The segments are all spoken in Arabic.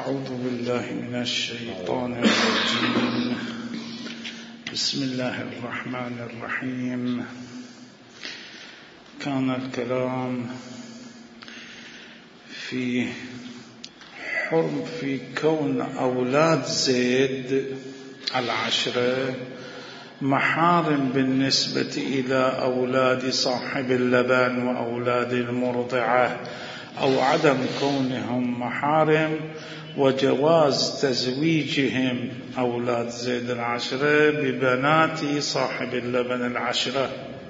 أعوذ بالله من الشيطان الرجيم. بسم الله الرحمن الرحيم. كان الكلام في كون أولاد زيد العشرة محارم بالنسبة إلى أولاد صاحب اللبن وأولاد المرضعة، أو عدم كونهم محارم، وجواز تزويجهم أولاد زيد العشرة ببنات صاحب اللبن العشرة.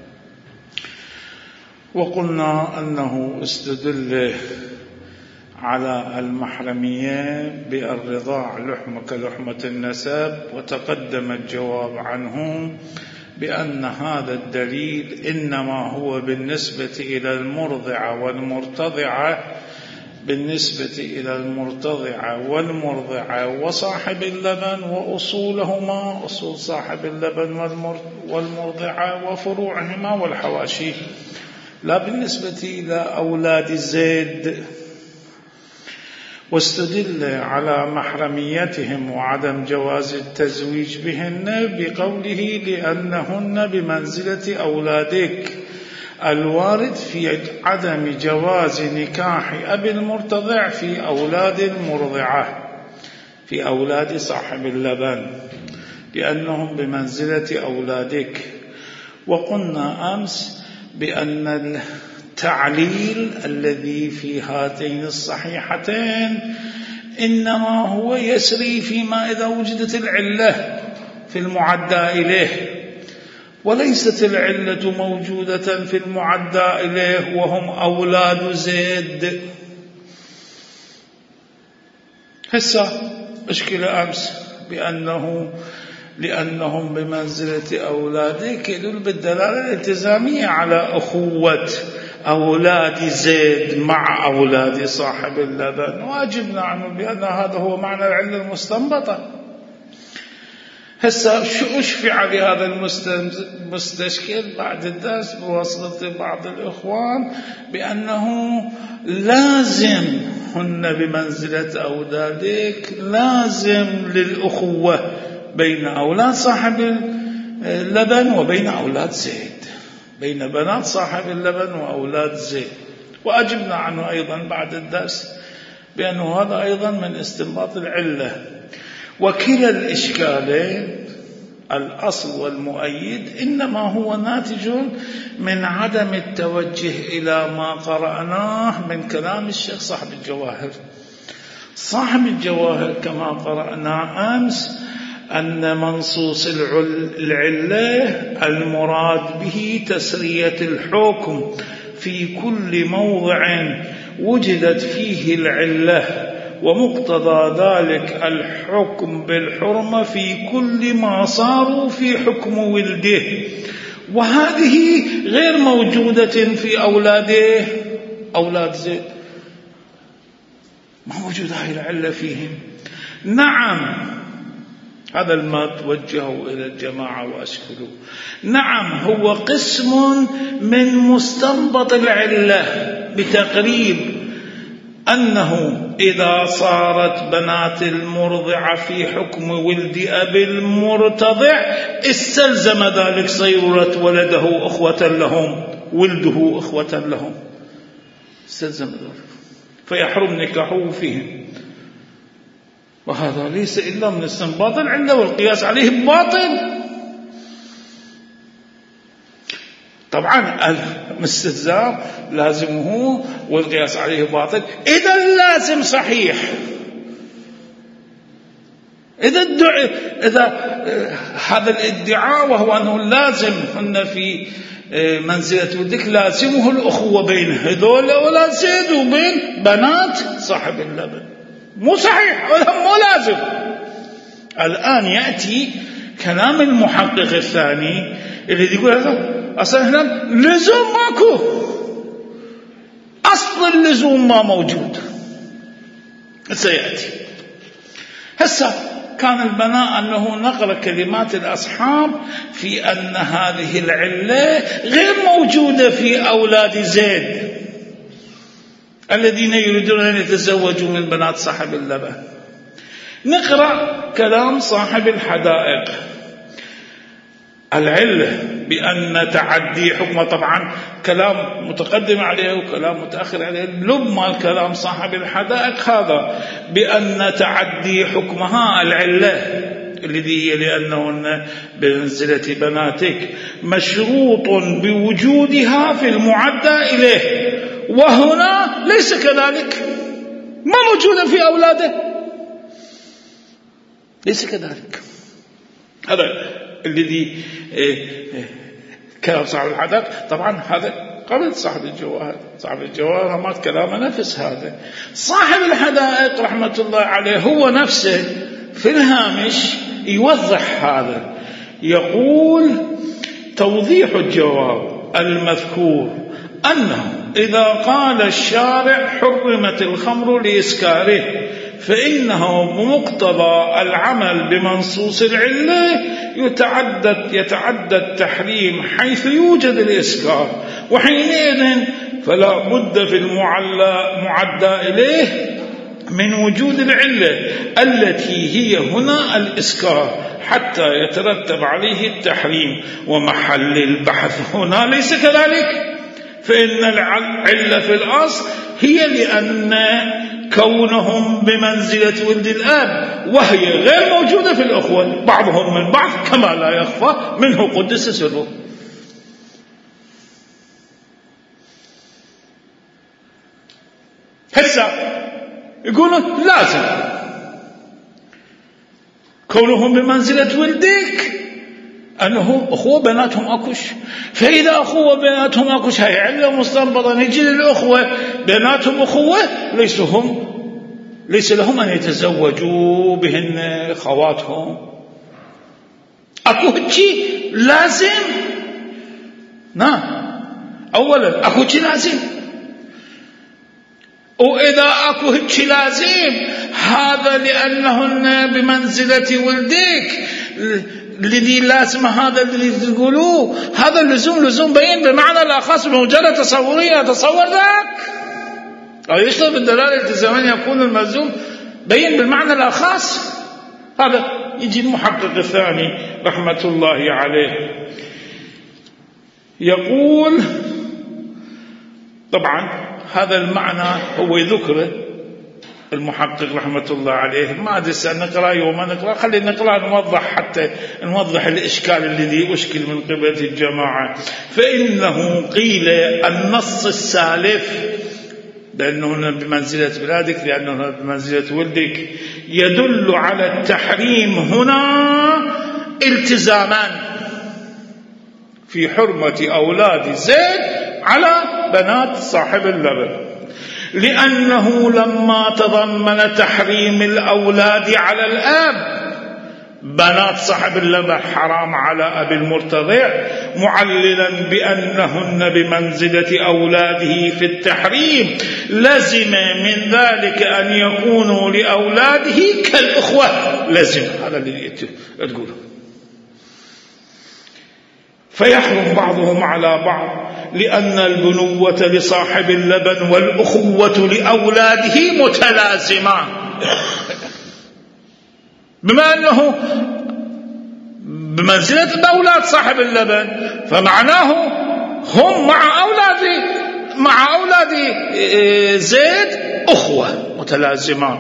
وقلنا أنه استدل على المحرمية بالرضاع لحمة كلحمة النسب، وتقدم الجواب عنه بأن هذا الدليل إنما هو بالنسبة إلى المرضعة والمرتضعة، بالنسبة إلى المرتضعة والمرضعة وصاحب اللبن وأصولهما، أصول صاحب اللبن والمرضعة وفروعهما والحواشي، لا بالنسبة إلى أولاد زيد. واستدل على محرميتهم وعدم جواز التزويج بهن بقوله لأنهن بمنزلة أولادك، الوارد في عدم جواز نكاح أبي المرتضع في أولاد المرضعة، في أولاد صاحب اللبن، لأنهم بمنزلة أولادك. وقلنا أمس بأن التعليل الذي في هاتين الصحيحتين إنما هو يسري فيما إذا وجدت العلة في المعدى إليه، وليست العلة موجودة في المعدى إليه وهم أولاد زيد. هسه أشكل أمس لأنهم بمنزلة أولادك يدل بالدلالة الالتزامية على أخوة أولاد زيد مع أولاد صاحب اللبن، واجبنا عنه بأن هذا هو معنى العلة المستنبطة. هسه شو أشفع بهذا المستشكل بعد الدرس بواسطة بعض الإخوان بأنه لازم هن بمنزلة أولادك، لازم للأخوة بين أولاد صاحب اللبن وبين أولاد زيد، بين بنات صاحب اللبن وأولاد زيد. وأجبنا عنه أيضا بعد الدرس بأنه هذا أيضا من استنباط العلة. وكلا الإشكالين الأصل والمؤيد إنما هو ناتج من عدم التوجه إلى ما قرأناه من كلام الشيخ صاحب الجواهر. صاحب الجواهر كما قرأنا أمس أن منصوص العلة المراد به تسرية الحكم في كل موضع وجدت فيه العلة، ومقتضى ذلك الحكم بالحرمة في كل ما صاروا في حكم ولده، وهذه غير موجودة في أولاد زيد، ما موجودة هذه العلة فيهم. نعم، هذا ما توجهوا إلى الجماعة وأشكلوا، نعم هو قسم من مستنبط العلة بتقريب أنه إذا صارت بنات المرضعة في حكم ولد أبي المرتضع استلزم ذلك صيرورة ولده أخوة لهم، ولده أخوة لهم، استلزم ذلك فيحرم نكاحه فيهم. وهذا ليس إلا من استنباط العلة، والقياس عليه باطل. طبعا الاستلزام لازمه والقياس عليه باطل. إذا اللازم صحيح، إذا هذا الادعاء وهو أنه لازم هن في منزلة ولدك لازمه الأخوة بين هذول ولا زيد وبين بنات صاحب اللبن، مو صحيح ولا مو لازم. الآن يأتي كلام المحقق الثاني اللي يقول هذا أصلا هنا لزوم ماكو، أصل اللزوم ما موجود. سيأتي هسه كان البناء أنه نقل كلمات الأصحاب في أن هذه العلة غير موجودة في أولاد زيد الذين يريدون أن يتزوجوا من بنات صاحب اللبن. نقرأ كلام صاحب الحدائق. العلة بأن تعدي حكمه، طبعا كلام متقدم عليه وكلام متأخر عليه، لب مال كلام صاحب الحدائق هذا بأن تعدي حكمها العلة الذي هي لأنهن بمنزلة بناتك مشروط بوجودها في المعدى إليه، وهنا ليس كذلك، ما موجودة في أولاده، ليس كذلك. هذا الذي كلام صاحب الحدائق. طبعا هذا قبل صاحب الجواهر، صاحب الجواهر ما كلام نفس هذا. صاحب الحدائق رحمة الله عليه هو نفسه في الهامش يوضح هذا، يقول: توضيح الجواب المذكور أنه إذا قال الشارع حرمت الخمر لإسكاره فإنه بمقتضى العمل بمنصوص العلة يتعدى التحريم حيث يوجد الإسكار، وحينئذ فلا بد في المعدى إليه من وجود العلة التي هي هنا الإسكار حتى يترتب عليه التحريم، ومحل البحث هنا ليس كذلك، فإن العلة في الأصل هي لأن كونهم بمنزلة ولد الآب، وهي غير موجودة في الأخوة بعضهم من بعض كما لا يخفى منه قدس سره. هسه يقولوا لازم كونهم بمنزلة ولدك أنه أخوة بيناتهم أكش، فإذا أخوة بيناتهم أكش هي علة مستنبطة، نجي للأخوة بيناتهم أخوة ليس لهم أن يتزوجوا بهن خواتهم، أكو هالشي لازم. نعم، أولا أكو هالشي لازم، وإذا أكو هالشي لازم هذا لأنهن بمنزلة ولدك الذي لازم، هذا الذي تقولوه هذا اللزوم لزوم بين بمعنى الأخص بمجرد تصورية أتصور ذاك أو يشتغل بالدلالة الزمنية يكون الملزوم بين بالمعنى الأخص. هذا يجي المحقق الثاني رحمة الله عليه يقول طبعا هذا المعنى هو ذكره المحقق رحمة الله عليه، ما أدري نقرأ وما نقرأ، خلينا نقرأ نوضح حتى نوضح الإشكال الذي أشكل من قبل الجماعة. فإنه قيل النص السالف لأنه بمنزلة بلادك لأنه بمنزلة ولدك يدل على التحريم هنا التزامان في حرمة أولاد زيد على بنات صاحب اللبن، لأنه لما تضمن تحريم الأولاد على الآب بنات صاحب اللبن حرام على أبي المرتضع، معللا بأنهن بمنزلة أولاده في التحريم، لزم من ذلك أن يكونوا لأولاده كالأخوة، لزم هذا اللي تقوله، فيحرم بعضهم على بعض، لأن البنوة لصاحب اللبن والأخوة لأولاده متلازمان، بما أنه بمنزلة أولاد صاحب اللبن فمعناه هم مع أولاد زيد أخوة متلازمان،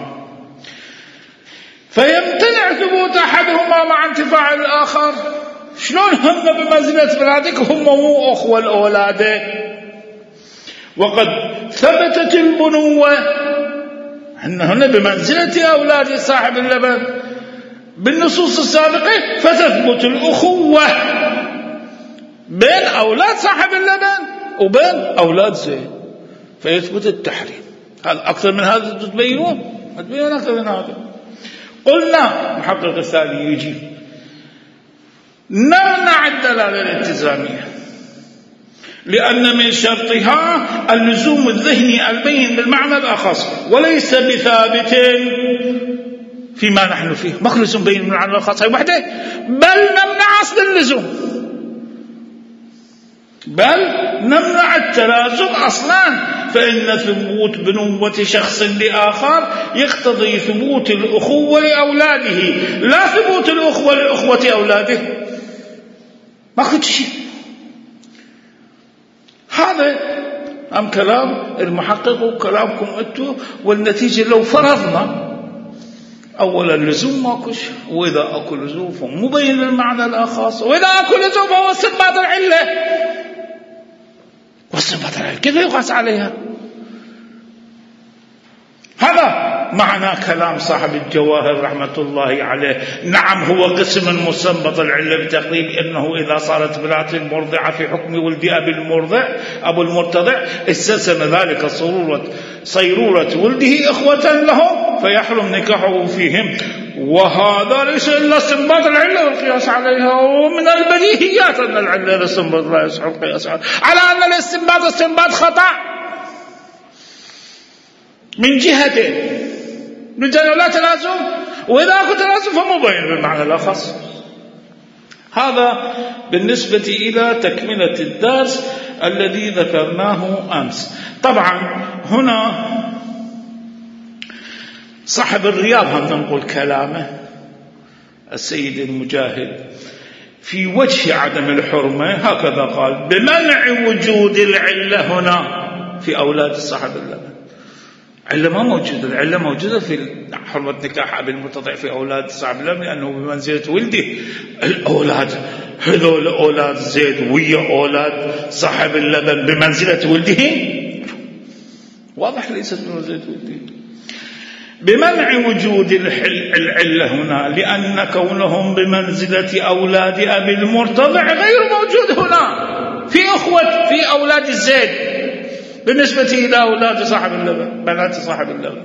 فيمتنع ثبوت أحدهما مع انتفاع الآخر. شلون هم بمنزلة بلادك هم مو أخوة الأولاد؟ وقد ثبتت البنوة أنهن بمنزلة أولاد صاحب اللبن بالنصوص السابقة، فتثبت الأخوة بين أولاد صاحب اللبن وبين أولاد زيد، فيثبت التحريم. هذا أكثر من هذا تبينون؟ ما تبينون أكثر من هذا. قلنا محقق الثاني يجي نمنع الدلالة الالتزامية، لأن من شرطها اللزوم الذهني البين بالمعنى الأخص، وليس بثابت فيما نحن فيه، مخلص بين بالمعنى الأخص هي وحده، بل نمنع أصل اللزوم. بل نمنع التلازم أصلا، فإن ثبوت بنوة شخص لآخر يقتضي ثبوت الأخوة لأولاده، لا ثبوت الأخوة لأخوة أولاده. ما كنت شيء. هذا أم كلام المحقق وكلامكم أنتم، والنتيجة لو فرضنا أولا اللزوم ماكوش، وإذا أكو لزوم فمبين المعنى الأخص، وإذا أكو لزوم فهو استنباط العلة، واستنباط العلة كيف يقاس عليها؟ هذا معنى كلام صاحب الجواهر رحمة الله عليه. نعم هو قسم مستنبط العلة بتقريب أنه إذا صارت بنات المرضعة في حكم ولد أبو المرتضع استلزم ذلك صيرورة ولده إخوة لهم فيحرم نكاحه فيهم، وهذا ليس إلا استنباط العلة والقياس عليها. ومن البديهيات أن العلة الاستنباط لا يصح القياس عليها، على أن الاستنباط استنباط خطأ من جهتين، من جهة لا تلازم، وإذا أكو تلازم فمبين بالمعنى الأخص. هذا بالنسبة إلى تكملة الدرس الذي ذكرناه أمس. طبعا هنا صاحب الرياض هم نقول كلامه السيد المجاهد في وجه عدم الحرمة هكذا قال: بمنع وجود العلة هنا في أولاد صاحب اللبن. علة ما موجودة، العلة موجودة في حرمة نكاح أبي المرتضع في أولاد صاحب اللبن، لأنه بمنزلة ولده. الأولاد هذول أولاد زيد ويا أولاد صاحب اللبن بمنزلة ولده، واضح ليست بمنزلة ولده. بمنع وجود العلة هنا لأن كونهم بمنزلة أولاد أبي المرتضع غير موجود هنا في أولاد الزيد بالنسبة إلى أولاد صاحب اللبن، بنات صاحب اللبن.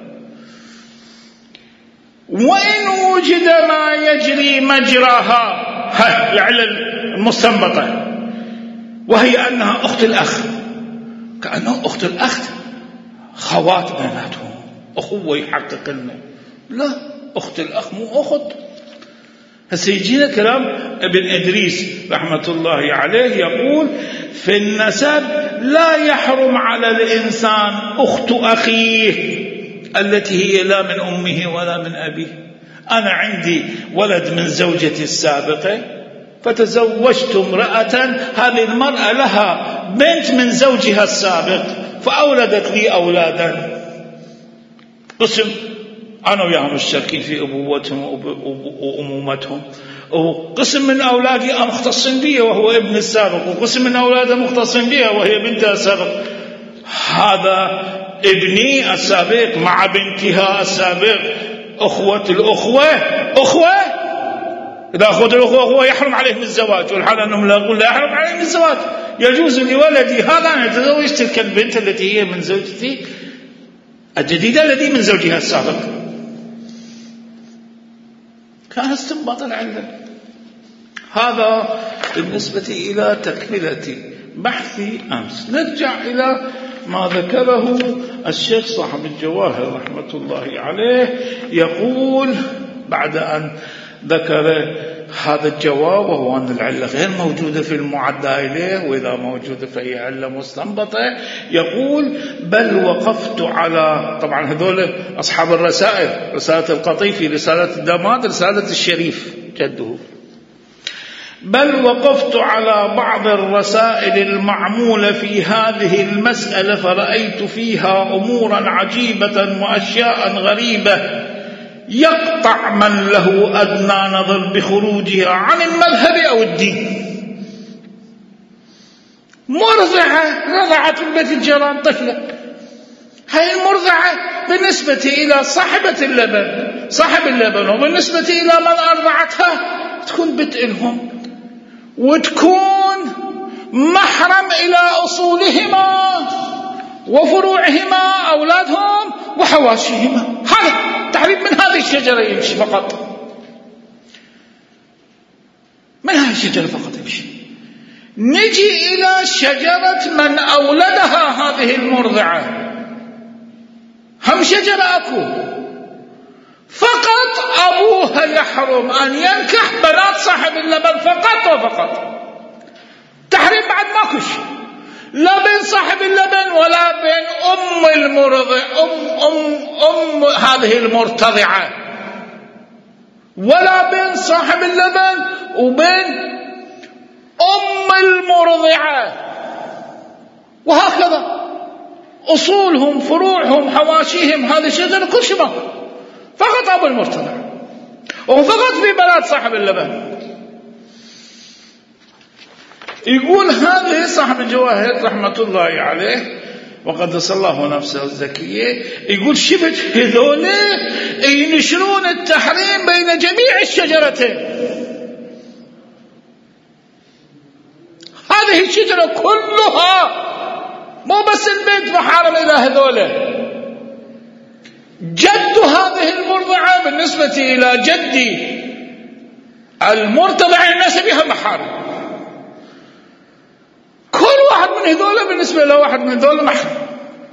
وإن وجد ما يجري مجراها، العلة المستنبطة، وهي أنها أخت الأخ، كأنه أخت الأخت خوات بناتهم، أخوة يحقق لنا، لا، أخت الأخ مو أخت. هسه يجينا كلام ابن إدريس رحمة الله عليه يقول: في النسب لا يحرم على الإنسان أخت أخيه التي هي لا من أمه ولا من أبيه. أنا عندي ولد من زوجتي السابقة فتزوجت امرأة، هذه المرأة لها بنت من زوجها السابق فأولدت لي أولادا، قسم أنا وياهم مشتركين في أبوتهم وأمومتهم، وقسم من أولادي مختص بي وهو ابن السابق، وقسم من أولادها مختص بها وهي بنتها السابق. هذا ابني السابق مع بنتها السابق أخوة الأخوة أخوة، إذا أخوة الأخوة هو يحرم عليهم الزواج، والحال أنهم لا يحرم عليهم الزواج، يجوز لولدي هذا أن يتزوج تلك البنت التي هي من زوجتي الجديدة التي من زوجها السابق. كان استنباط العلة. هذا بالنسبة إلى تكملة بحثي أمس. نرجع إلى ما ذكره الشيخ صاحب الجواهر رحمة الله عليه، يقول بعد أن ذكر هذا الجواب، وهو أن العلة غير موجودة في المعدى إليه، وإذا موجودة فهي علة مستنبطة، يقول: بل وقفت على، طبعا هذول أصحاب الرسائل، رسالة القطيفي، رسالة الداماد، رسالة الشريف جده. بل وقفت على بعض الرسائل المعمولة في هذه المسألة فرأيت فيها أمورا عجيبة وأشياء غريبة يقطع من له أدنى نظر بخروجها عن المذهب أو الدين. مرضعة رضعت في بيت الجيران طفلة، هاي المرضعة بالنسبة إلى صاحبة اللبن صاحب اللبن، وبالنسبة إلى من أرضعتها تكون بنت لهم، وتكون محرم إلى أصولهما وفروعهما أولادهم وحواشيهما. هذا تعريف من هذه الشجرة يمشي فقط، من هذه الشجرة فقط يمشي. نجي إلى شجرة من أولدها هذه المرضعة، هم شجرة أكو، فقط أبوها يحرم أن ينكح بنات صاحب اللبن فقط وفقط. تحريم الحين بعد ماكو شيء، لا بين صاحب اللبن ولا بين أم المرضع أم هذه المرتضعة، ولا بين صاحب اللبن وبين أم المرضعة، وهكذا أصولهم فروعهم حواشيهم هذه الشجرة كل شيء ماكو، فقط أبو المرتضع وفقط في بنات صاحب اللبن. يقول هذا صاحب الجواهر رحمة الله عليه وقدس الله نفسه الزكية، يقول شفت هذول ينشرون التحريم بين جميع الشجرتين، هذه الشجرة كلها مو بس البنت محارم إلى هذول، جد هذه المرضعة بالنسبة إلى جدي المرتضع النسبي هم محارم، كل واحد من هذول بالنسبة إلى واحد من هذول محرم.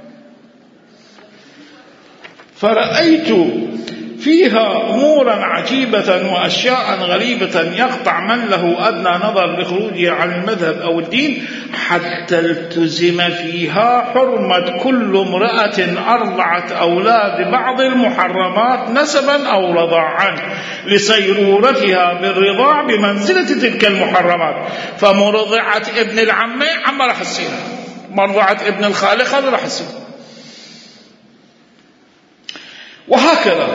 فرأيت فيها أمورا عجيبة وأشياء غريبة يقطع من له أدنى نظر لخروجها عن المذهب أو الدين، حتى التزم فيها حرمة كل امرأة أرضعت أولاد بعض المحرمات نسبا أو رضاعا لصيرورتها بالرضاع بمنزلة تلك المحرمات، فمرضعة ابن العمة عما راح تصير، مرضعة ابن الخالق هذا راح تصير، وهكذا.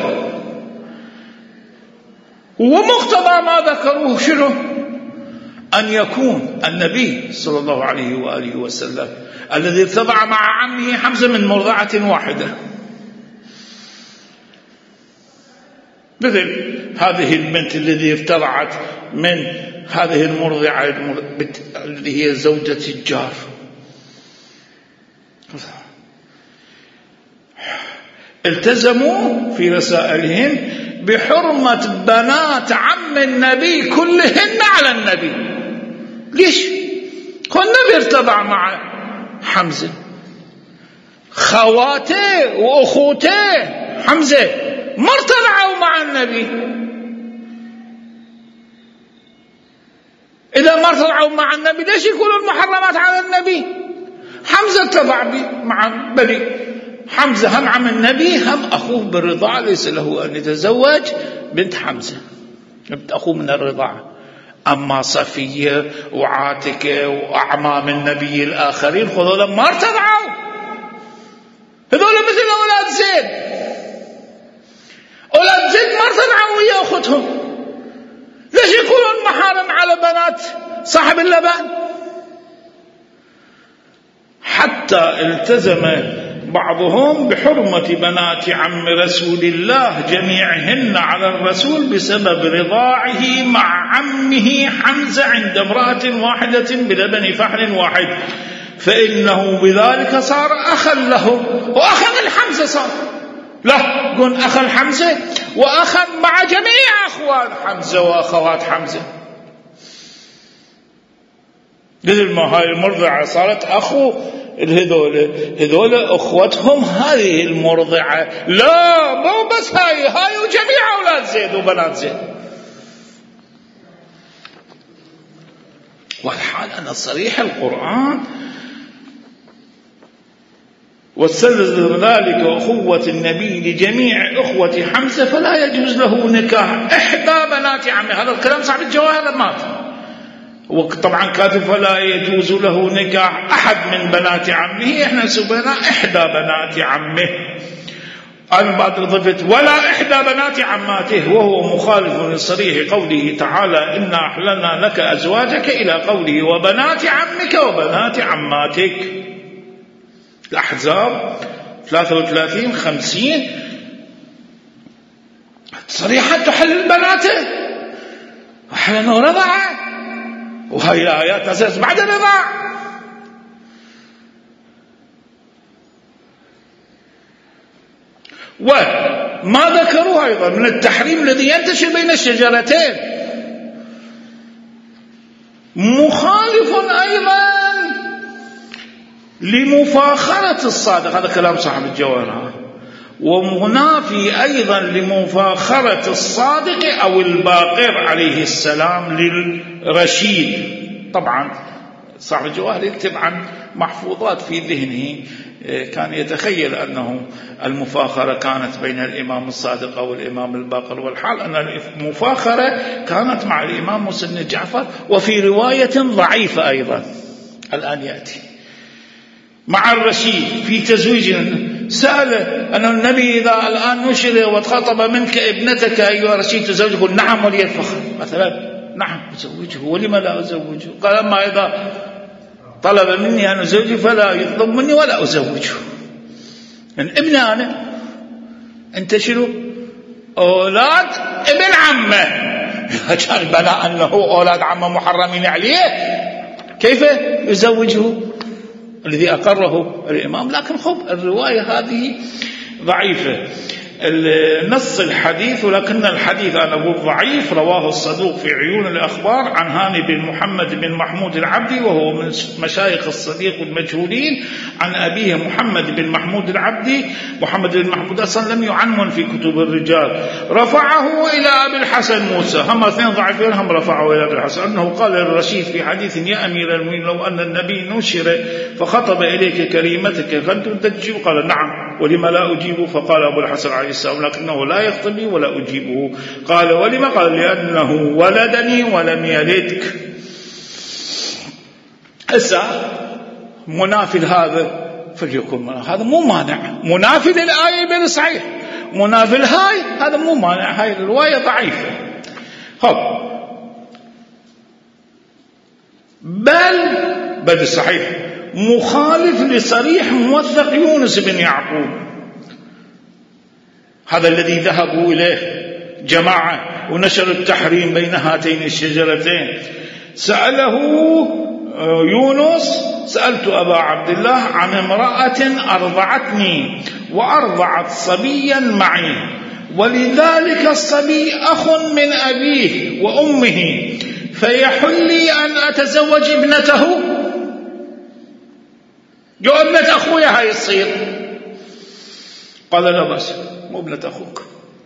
ومقتضى ما ذكروه شنو؟ أن يكون النبي صلى الله عليه وآله وسلم الذي ارتضع مع عمه حمزة من مرضعة واحدة، مثل هذه البنت الذي ارتضعت من هذه المرضعة اللي هي زوجة الجار، التزموا في رسائلهم بحرمة بنات عم النبي كلهن على النبي. ليش؟ هو النبي ارتضع مع حمزة، خواته وأخوته حمزة ما ارتضعوا مع النبي، إذا ما ارتضعوا مع النبي ليش يكونوا المحرمات على النبي؟ حمزة ارتضع مع بني حمزة هم عم النبي هم أخوه بالرضاعة، ليس له أن يتزوج بنت حمزة بنت أخوه من الرضاعة. أما صفية وعاتكة وأعمام النبي الآخرين هذول ما ارتضعوا، هذول مثل أولاد زيد، أولاد زيد ما ارتضعوا ويا أختهم، ليش يكونوا المحارم على بنات صاحب اللبن؟ حتى التزم بعضهم بحرمة بنات عم رسول الله جميعهن على الرسول بسبب رضاعه مع عمه حمزة عند امرأة واحدة بلبن فحل واحد، فإنه بذلك صار أخا له وأخا الحمزة، صار له قل أخا الحمزة وأخا مع جميع أخوان حمزة وأخوات حمزة، مثل ما هاي المرضعة صارت أخو هذول أخوتهم هذه المرضعة، لا مو بس هاي وجميع أولاد زيد وبنات زيد. والحال أن صريح القرآن واستلزم ذلك أخوة النبي لجميع أخوة حمزة فلا يجوز له نكاح إحدى بنات عمه. هذا الكلام صاحب الجواهر مات، وطبعا كاتب فلا يجوز له نكاح أحد من بنات عمه، احنا سبنا إحدى بنات عمه، أنا بعد ضفت ولا إحدى بنات عماته، وهو مخالف لصريح قوله تعالى إنا أحللنا لك أزواجك إلى قوله وبنات عمك وبنات عماتك. الأحزاب 33-50 صريحة تحل بناته وحلنا ورضعه، وهي الآيات نزلت بعد الرضاع. وما ذكروه أيضا من التحريم الذي ينتشر بين الشجرتين مخالف أيضا لمفاخرة الصادق، هذا كلام صاحب الجواهر، ومنافي أيضا لمفاخرة الصادق أو الباقر عليه السلام للرشيد. طبعا صاحب الجواهر يكتب عن محفوظات في ذهنه، كان يتخيل أنه المفاخرة كانت بين الإمام الصادق أو الإمام الباقر، والحال أن المفاخرة كانت مع الإمام موسى بن جعفر، وفي رواية ضعيفة أيضا الآن يأتي مع الرشيد في تزويج. سأل أن النبي إذا الآن نشر واتخطب منك ابنتك أيها رشيد تزوجه؟ نعم ولي الفخر مثلا، نعم أزوجه، ولما لا أزوجه؟ قال أما إذا طلب مني أن أزوجه فلا يطلب مني ولا أزوجه. من ابن أنا أنت شنو؟ أولاد ابن عمه، كان بلا أنه أولاد عمه محرمين عليه كيف يزوجه الذي أقره الإمام؟ لكن خب الرواية هذه ضعيفة. النص الحديث، ولكن الحديث أنا أقول ضعيف، رواه الصدوق في عيون الأخبار عن هاني بن محمد بن محمود العبدي، وهو من مشايخ الصديق المجهولين، عن أبيه محمد بن محمود العبدي. محمد بن محمود أصلا لم يعنون في كتب الرجال. رفعه إلى أبي الحسن موسى، هم اثنين ضعيفين، هم رفعه إلى أبي الحسن أنه قال للرشيد في حديث: يا أمير المؤمنين لو أن النبي نشر فخطب إليك كريمتك فأنت تجيب؟ قال: نعم، ولما لا أجيبه؟ فقال أبو الحسن عليه السلام: لكنه لا يخطبني ولا أجيبه. قال: ولما؟ قال: لأنه ولدني ولم يلدك. هسه منافي هذا فليكن، هذا مو مانع، منافي للآية بين صحيح، منافي الهاي هذا مو مانع، هاي الرواية ضعيفة. بل صحيح مخالف لصريح موثق يونس بن يعقوب، هذا الذي ذهبوا إليه جماعة ونشروا التحريم بين هاتين الشجرتين. سأله يونس: سألت أبا عبد الله عن امرأة أرضعتني وأرضعت صبيا معي، ولذلك الصبي أخ من أبيه وأمه، فيحل لي أن أتزوج ابنته؟ جو ابنة أخويا هاي الصير. قال: لا بأس، مو ابنة أخوك،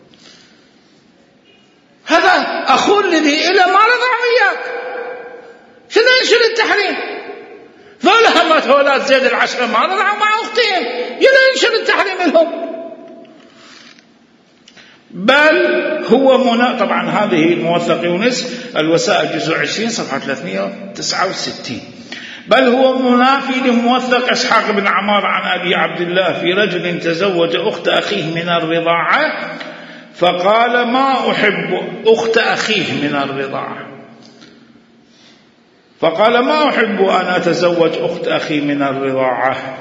هذا أخو الذي إلى ما رضع وياك، شنو ينشر التحريم؟ ذولا ما تولاد زيد العشرة ما رضعوا مع أختين، يلا ينشر التحريم لهم. بل هو طبعا هذه موثق يونس الوسائل جزء 20 صفحة 369. بل هو منافي لموثق إسحاق بن عمار عن أبي عبد الله في رجل تزوج أخت أخيه من الرضاعة فقال: ما أحب أخت أخيه من الرضاعة، فقال: ما أحب أن أتزوج أخت أخي من الرضاعة.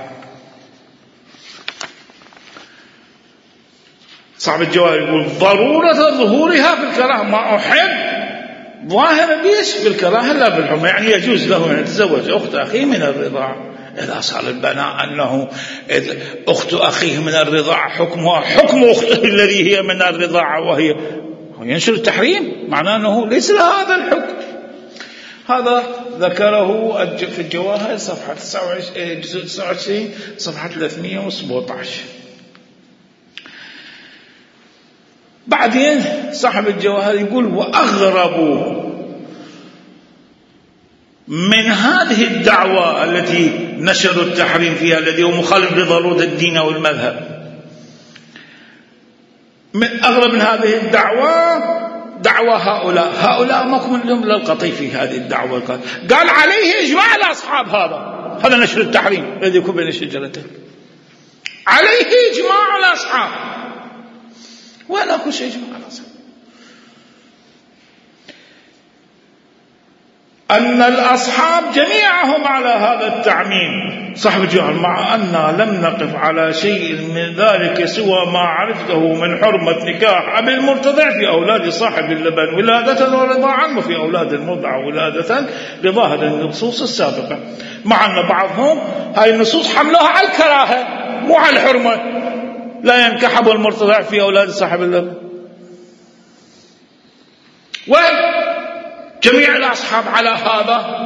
صاحب الجواب يقول: ضرورة ظهورها في الكراهة، ما أحب ظاهر بيش بالكراهة لا بالحرمة، يعني يجوز له أن يتزوج أخت أخيه من الرضاعة. إذا صار البناء أنه أخت أخيه من الرضاعة حكمها حكم أخته الذي هي من الرضاعة وهي ينشر التحريم، معناه أنه ليس لها هذا الحكم. هذا ذكره في الجواهر صفحة 29 صفحة 317. بعدين صاحب الجواهر يقول: وأغرب من هذه الدعوة التي نشروا التحريم فيها، الذي هو مخالف لضرورة الدين والمذهب، من أغرب من هذه الدعوة دعوة هؤلاء ما كن لهم للقطي في هذه الدعوة. قال: عليه إجماع الأصحاب، هذا نشر التحريم الذي يكون بين الشجرتين، عليه إجماع الأصحاب. ولا كل شيء إجماع الأصحاب، أن الأصحاب جميعهم على هذا التعميم. صاحب الجوهر: مع أننا لم نقف على شيء من ذلك سوى ما عرفته من حرمة نكاح أبي المرتضع في أولاد صاحب اللبن ولادة ورضاعا، وفي أولاد المرضع ولادة، لظاهر النصوص السابقة. مع أن بعضهم هاي النصوص حملوها على الكراهة مو على الحرمة، لا ينكح أبو المرتضع في أولاد صاحب اللبن، وجميع الأصحاب على هذا.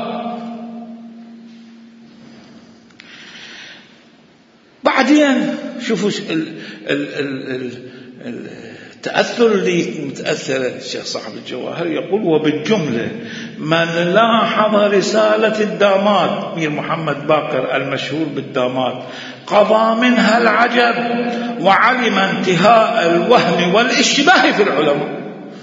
بعدين شوفوا التأثر اللي متأثر الشيخ صاحب الجواهر يقول: وبالجملة من لاحظ رسالة الدامات مير محمد باقر المشهور بالدامات قضى منها العجب وعلم انتهاء الوهم والاشتباه في العلماء.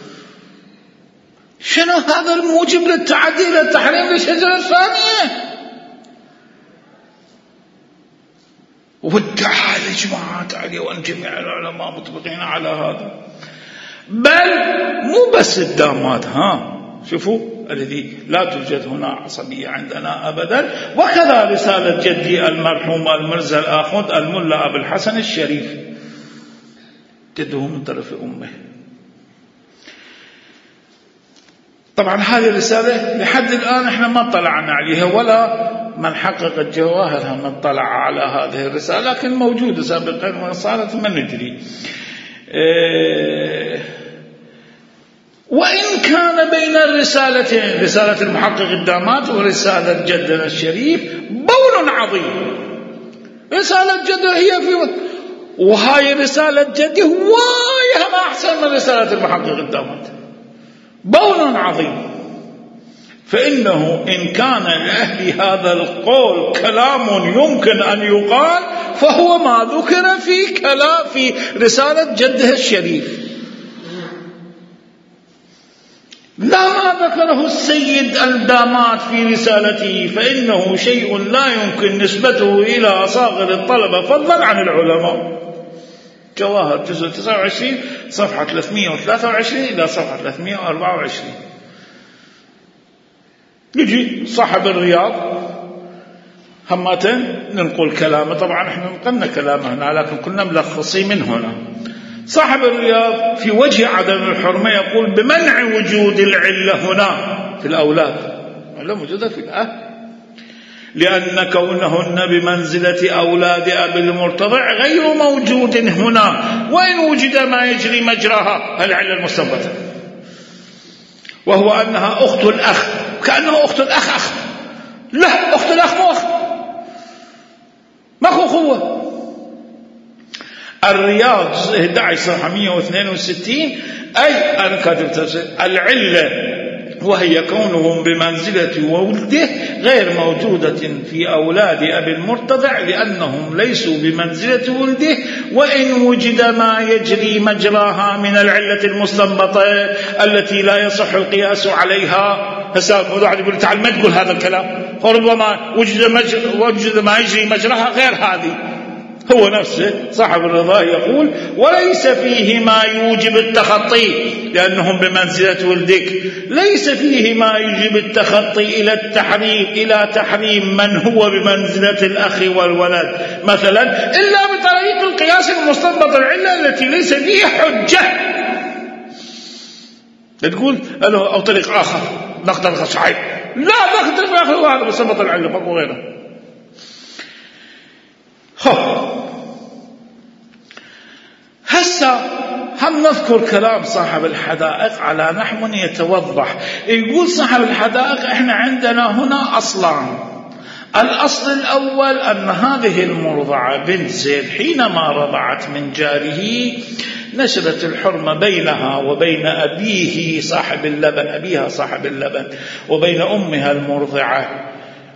شنو هذا الموجب للتعدي إلى التحريم للشجرة الثانية؟ وادعى الإجماعات عليه وأن جميع العلماء مطبقين على هذا. بل مو بس الدامات، شوفوا الذي لا توجد هنا عصبية عندنا أبدا، وكذا رسالة جدي المرحوم المرزا الآخوند الملا أبو الحسن الشريف جده من طرف أمه. طبعا هذه الرسالة لحد الآن احنا ما اطلعنا عليها، ولا من حقق الجواهر من اطلع على هذه الرسالة، لكن موجودة سابقا وصارت ما ندري. وإن كان بين الرسالتين، رسالة المحقق الدامات ورسالة جدنا الشريف، بون عظيم. رسالة جدنا هي في وهاي رسالة جدي هوايها ما أحسن من رسالة المحقق الدامات، بون عظيم. فإنه إن كان لأهل هذا القول كلام يمكن أن يقال فهو ما ذكر في رسالة جده الشريف، لا ما ذكره السيد الدامات في رسالته، فإنه شيء لا يمكن نسبته إلى أصاغر الطلبة فضلا عن العلماء. جواهر جزء 29 صفحة 323 إلى صفحة 324. يجي صاحب الرياض همتين ننقل كلامه، طبعا احنا نقلنا كلامه هنا لكن كنا ملخصين من هنا. صاحب الرياض في وجه عدم الحرمة يقول: بمنع وجود العلة هنا في الأولاد، العلة موجودة في الأهل، لأن كونهن بمنزلة أولاد أبي المرتضع غير موجود هنا، وإن وجد ما يجري مجراها العلة المستنبطة، وهو أنها أخت الأخ، كأنه أخت الأخ أخ، لا أخت الأخ مو أخ، ما هو أخوة. الرياض 11 صفحة 162 أي أنا كاتب تفسير العلة وهي كونهم بمنزلة ولده غير موجودة في أولاد أبي المرتضع لأنهم ليسوا بمنزلة ولده، وإن وجد ما يجري مجراها من العلة المستنبطة التي لا يصح القياس عليها. هسا واحد يقول: تعال ما تقول هذا الكلام، وربما وجد ما يجري مجراها غير هذه. هو نفسه صاحب الرضا يقول: وليس فيه ما يوجب التخطي لأنهم بمنزلة ولدك، ليس فيه ما يوجب التخطي إلى تحريم من هو بمنزلة الأخ والولد مثلا، إلا بطريق القياس المستنبط العلة التي ليس فيها حجة. تقول أو طريق آخر نقدر صحيح، لا ناخذ طريق آخر وهذا مستنبط العلة ما غيره. هسا هم نذكر كلام صاحب الحدائق على نحو يتوضح. يقول صاحب الحدائق: احنا عندنا هنا أصلان. الأصل الأول أن هذه المرضعة بنت زيد حينما رضعت من جاره نشرت الحرمة بينها وبين أبيه صاحب اللبن، أبيها صاحب اللبن، وبين أمها المرضعة،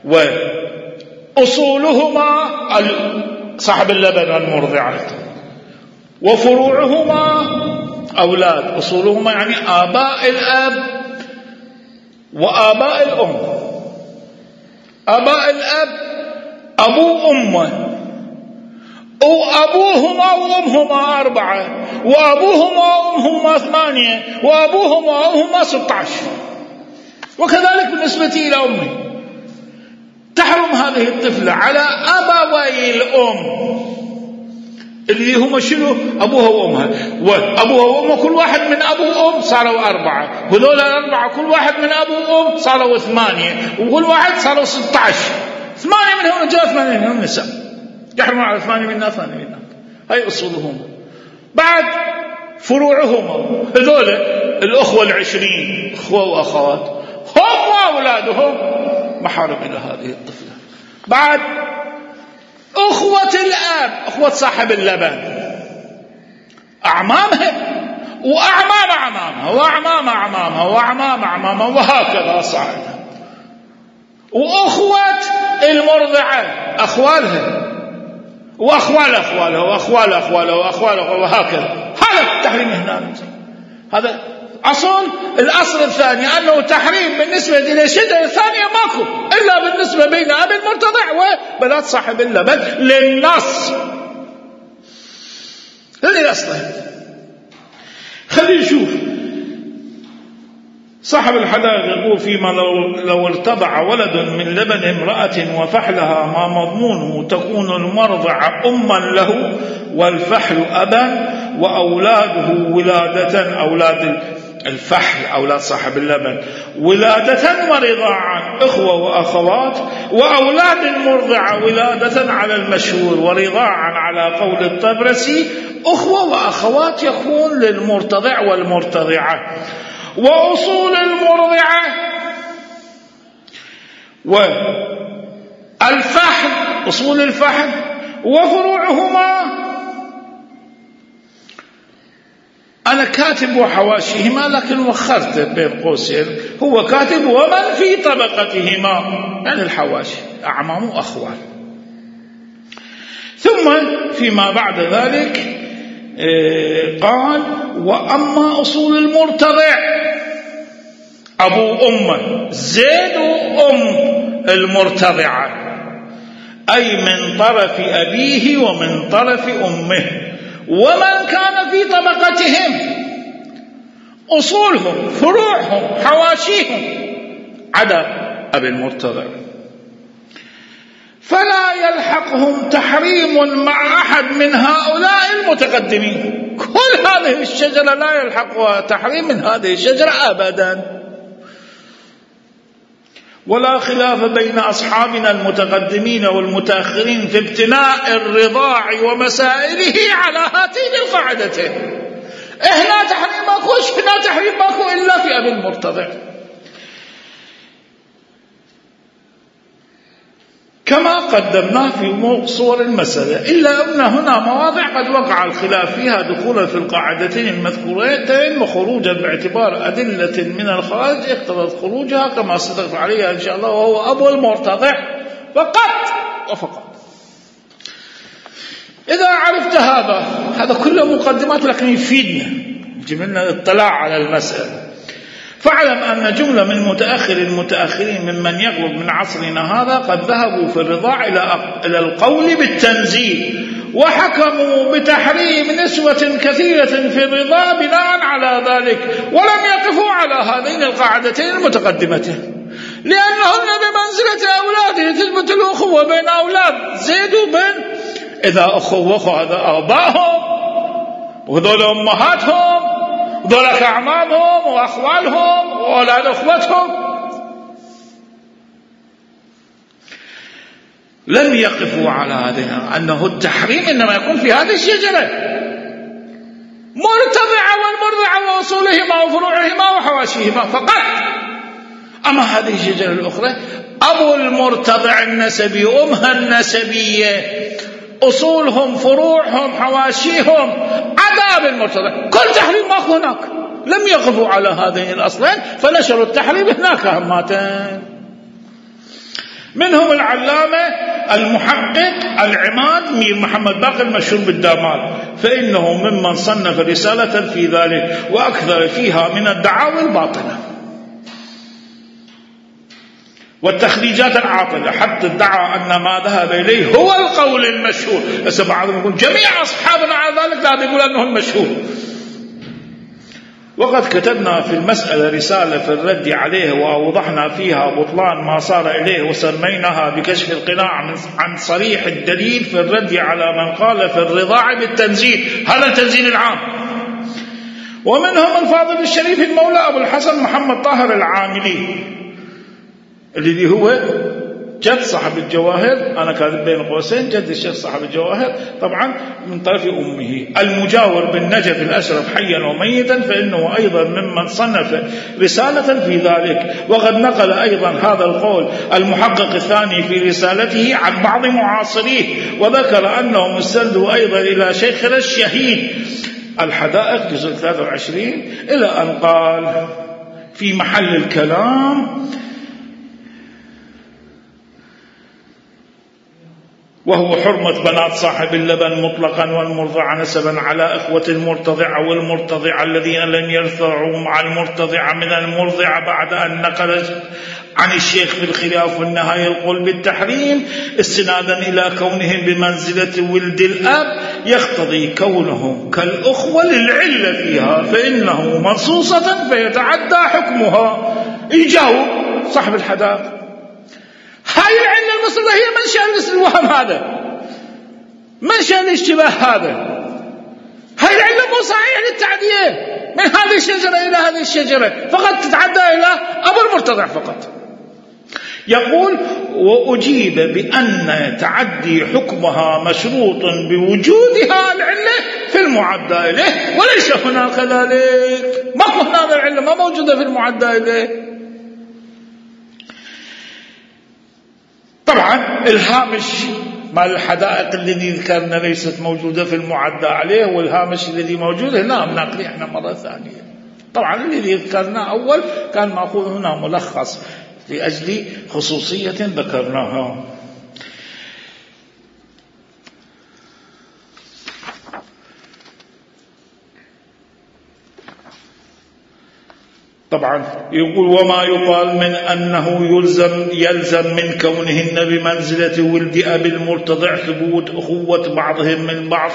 وأصولهما صاحب اللبن والمرضعة، وفروعهما أولاد. أصولهما يعني آباء الأب وآباء الأم. آباء الأب أبو أمه، وأبوهما وأمهما 4، وأبوهما وأمهما 8، وأبوهما وأمهما 16. وكذلك بالنسبة إلى أمه. تحرم هذه الطفلة على أبوي الأم اللي هم شنو؟ أبوها وأمها، وأبوها وأمها كل واحد من أبو وأم صاروا 4، وذول 4 كل واحد من أبو وأم صاروا 8، وكل واحد صاروا 16. 8 منهم رجال 8 منهم نساء، يحرمون على 8 منا 8 منا. هاي أصولهم. بعد فروعهم هذول الأخوة 20 أخوة وأخوات هم وأولادهم محارم إلى هذه الطفلة. بعد أخوة الأب، أخوة صاحب اللبن، أعمامها وأعمام أعمامها وأعمام أعمامها وأعمام أعمامها وهكذا صاعدا، وأخوة المرضعة أخوالها وأخوال أخوالها وأخوال أخوالها وأخوال أخوالها وهكذا. هذا التحريم هنا. هذا الأصل الثاني أنه تحريم بالنسبة للشجرة الثانية ماكو إلا بالنسبة بين أبي المرتضع وبنات صاحب اللبن للنص. هذه الأصل. خلينا نشوف صاحب الحدائق يقول فيما لو ارتضع ولد من لبن امرأة وفحلها ما مضمونه تكون المرضعة أما له والفحل أبا وأولاده ولادة، أولاد الفحل أولاد صاحب اللبن ولادة ورضاعا إخوة وأخوات، وأولاد المرضعة ولادة على المشهور ورضاعا على قول الطبرسي أخوة وأخوات يكون للمرتضع والمرتضعة. وأصول المرضعة والفحل أصول الفحل وفروعهما أنا كاتب وحواشيهما لكن وخرت بين قوسين، هو كاتب ومن في طبقتهما يعني الحواشي أعمام وأخوال. ثم فيما بعد ذلك قال وأما أصول المرتضع أبو أمه زيد أم المرتضعة أي من طرف أبيه ومن طرف أمه، ومن كان في طبقتهم أصولهم فروعهم حواشيهم عدا أبي المرتضع، فلا يلحقهم تحريم مع أحد من هؤلاء المتقدمين. كل هذه الشجرة لا يلحقها تحريم من هذه الشجرة أبدا. ولا خلاف بين أصحابنا المتقدمين والمتأخرين في ابتناء الرضاع ومسائله على هاتين القاعدتين. هنا تحريم ماكوش، هنا تحريم ماكو إلا في أبي المرتضع. كما قدمنا في صور المسألة، إلا أن هنا مواضع قد وقع الخلاف فيها دخولا في القاعدتين المذكورتين وخروجا باعتبار أدلة من الخارج اقتضت خروجها كما صدقت عليها إن شاء الله، وهو أبو المرتضع فقط وفقط. إذا عرفت هذا كله مقدمات لكن يفيدنا يجب لنا الاطلاع على المسألة. فاعلم أن جملة من المتأخرين ممن يغلب من عصرنا هذا قد ذهبوا في الرضاع إلى القول بالتنزيل، وحكموا بتحريم نسوة كثيرة في الرضاع بناء على ذلك، ولم يقفوا على هذين القاعدتين المتقدمتين لأنهن بمنزلة أولاده. تثبت الأخوة بين أولاد زيد وبين إذا أخوة هذا آبائهم وهذول أمهاتهم ذلك أعمامهم وأخوالهم وأولاد أخوتهم. لم يقفوا على هذا أنه التحريم إنما يكون في هذه الشجرة مرتضعة والمرضعة وأصولهما وفروعهما وحواشيهما فقط. أما هذه الشجرة الأخرى أبو المرتضع النسبي أمها النسبية أصولهم فروعهم حواشيهم عذاب المرتضع كل تحريم ماكو هناك. لم يقفوا على هذين الأصلين فنشروا التحريم هناك هماتين. منهم العلامة المحقق العماد مير محمد باقر المشهور بالدامال، فإنه ممن صنف رسالة في ذلك وأكثر فيها من الدعاوى الباطلة والتخريجات العاطلة، حتى ادعى أن ما ذهب إليه هو القول المشهور. بس بعضهم يقول جميع أصحابنا على ذلك، لا يقول أنه المشهور. وقد كتبنا في المسألة رسالة في الرد عليه وأوضحنا فيها بطلان ما صار إليه وسميناها بكشف القناع عن صريح الدليل في الرد على من قال في الرضاع بالتنزيل، هذا التنزيل العام. ومنهم الفاضل الشريف المولى أبو الحسن محمد طاهر العاملي الذي هو جد صاحب الجواهر، أنا كاتب بين قوسين جد الشيخ صاحب الجواهر طبعا من طرف أمه، المجاور بالنجف الأشرف حيا وميتا، فإنه أيضا ممن صنف رسالة في ذلك. وقد نقل أيضا هذا القول المحقق الثاني في رسالته عن بعض معاصريه، وذكر أنه مستند أيضا إلى شيخنا الشهيد الحدائق جزء 23 إلى أن قال في محل الكلام: وهو حرمة بنات صاحب اللبن مطلقا والمرضعة نسبا على إخوة المرتضعة والمرتضعة الذين لم يرضعوا مع المرتضعة من المرضعة، بعد أن نقل عن الشيخ في الخلاف والنهاية القول بالتحريم استنادا إلى كونهم بمنزلة ولد الأب، يقتضي كونهم كالأخوة للعلة فيها، فإنه منصوصة فيتعدى حكمها. يجاوب صاحب الحدائق: هاي العلة المصرية هي منشأ الوهم هذا، منشأ الاشتباه هذا. هاي العلة مو صحيح للتعدية من هذه الشجرة إلى هذه الشجرة، فقط تتعدى إلى أبو المرتضع فقط. يقول: وأجيب بأن تعدي حكمها مشروط بوجودها العلة في المعدى إليه، وليس هناك ذلك. ما هو هذا العلة ما موجودة في المعدى إليه. طبعا الهامش مال الحدائق الذي ذكرنا ليست موجودة في المعدى عليه، والهامش الذي موجود هنا بنقله احنا مرة ثانية. طبعا الذي ذكرناه أول كان مأخوذ هنا ملخص لأجل خصوصية ذكرناها. طبعا يقول: وما يقال من أنه يلزم من كونهن بمنزلة ولد أبي المرتضع ثبوت أخوة بعضهم من بعض،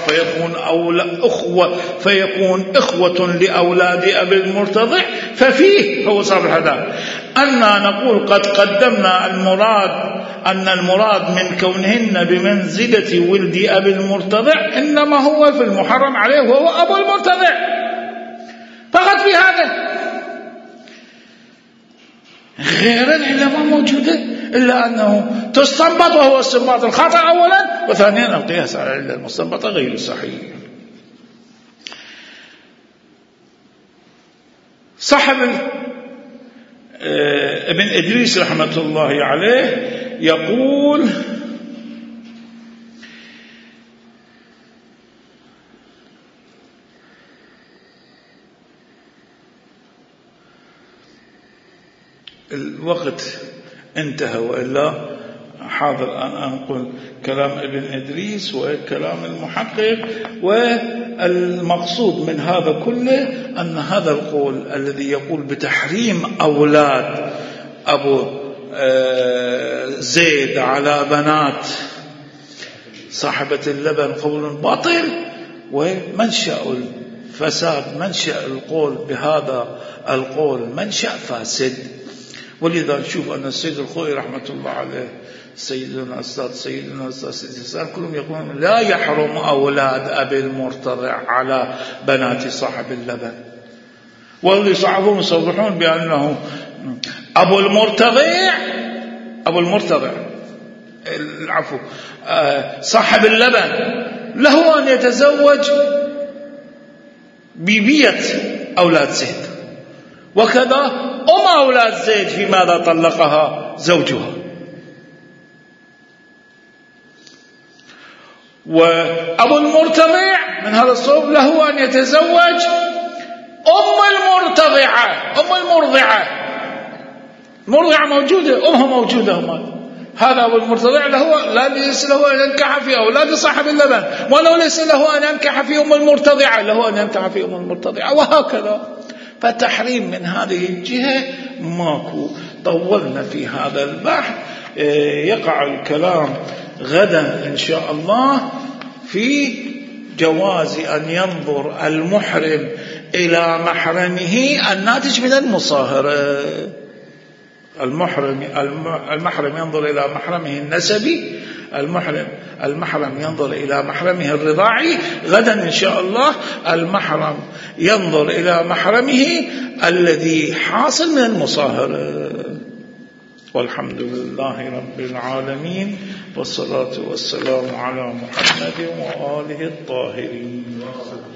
فيكون إخوة لأولاد أبي المرتضع، ففيه هو صاحب هذا أننا نقول قد قدمنا أن المراد من كونهن بمنزلة ولد أبي المرتضع إنما هو في المحرم عليه وهو أبو المرتضع فقط في هذا. غير العلة ما موجودة، إلا أنه تستنبط، وهو استنباط الخطأ أولا، وثانيا القياس على العلة المستنبطة غير صحيح. صاحب ابن إدريس رحمة الله عليه يقول: الوقت انتهى، وإلا حاضر أن أنقل كلام ابن إدريس وكلام المحقق. والمقصود من هذا كله أن هذا القول الذي يقول بتحريم أولاد أبو زيد على بنات صاحبة اللبن قول باطل، ومنشأ الفساد، منشأ القول بهذا القول منشأ فاسد. ولذا نشوف أن السيد الخوئي رحمة الله عليه، سيدنا الأستاذ سيد الإسلام، كلهم يقولون لا يحرم أولاد أبي المرتضع على بنات صاحب اللبن. واللي يصعبون يصرحون بأنه أبو المرتضع العفو صاحب اللبن له أن يتزوج ببية أولاد زيد، وكذا أولاد زيد في ماذا طلقها زوجها. وأبو المرتضع من هذا الصوب له أن يتزوج المرضعة موجودة، أمها موجودة. هذا أبو المرتضع ليس له أن ينكح في أولاد صاحب اللبن، ولو ليس له أن ينكح في أم المرتضعة له أن ينكح في أم المرتضعة، وهكذا. فتحريم من هذه الجهة ماكو. طولنا في هذا البحث، يقع الكلام غدا إن شاء الله في جواز أن ينظر المحرم إلى محرمه الناتج من المصاهرة. المحرم ينظر إلى محرمه النسبي، المحرم ينظر إلى محرمه الرضاعي. غدا إن شاء الله المحرم ينظر إلى محرمه الذي حاصل من المصاهرة. والحمد لله رب العالمين، والصلاة والسلام على محمد وآله الطاهرين.